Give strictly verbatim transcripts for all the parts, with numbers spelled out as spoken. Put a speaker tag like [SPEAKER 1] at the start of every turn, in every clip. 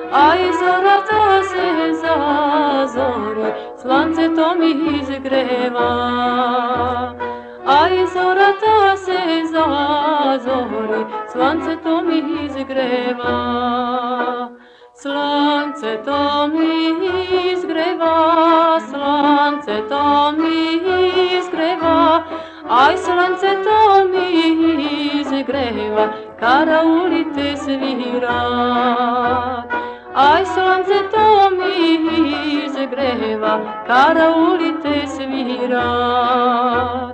[SPEAKER 1] aj zora to se zazori, slance to mi izgreva. Aj zora to se zazori, slance to mi izgreva. Slance to mi izgreva, slance to mi izgreva, aj slance to mi izgreva, karaulite svirat. Aj slance to mi izgreva, karaulite svirat.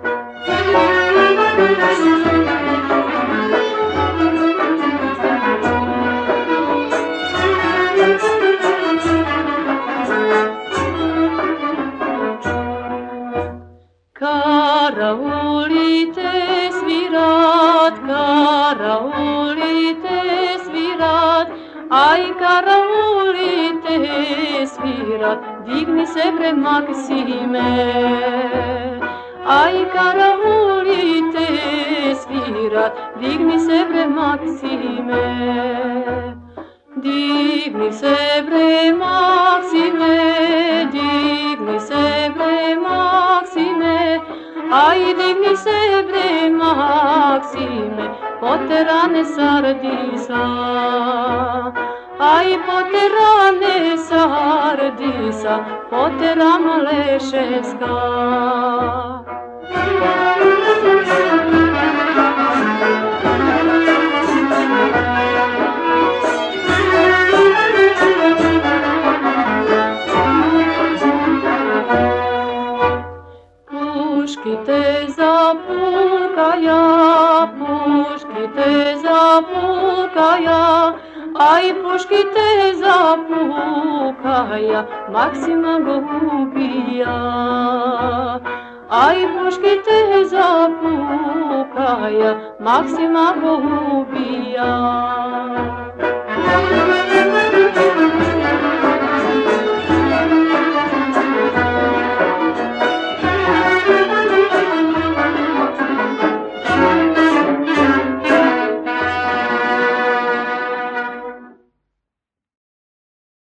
[SPEAKER 1] Karaulite svirat, karaulite svirat, aj karaulite svirat, digni se bre Maksime. Aj karaulite svirat, digni se bre Maksime. Digni se bre Maksime, digni se bre Maksime, aj digni se bre Maksime, poterane sardisa. Aj poterane sardisa, poterama lešeska. Puški te zapukaja, puški te zapukaja, aj puški te zapukaja, Maksima go ubija. Aj puški te zapukaja, Maksima go ubija.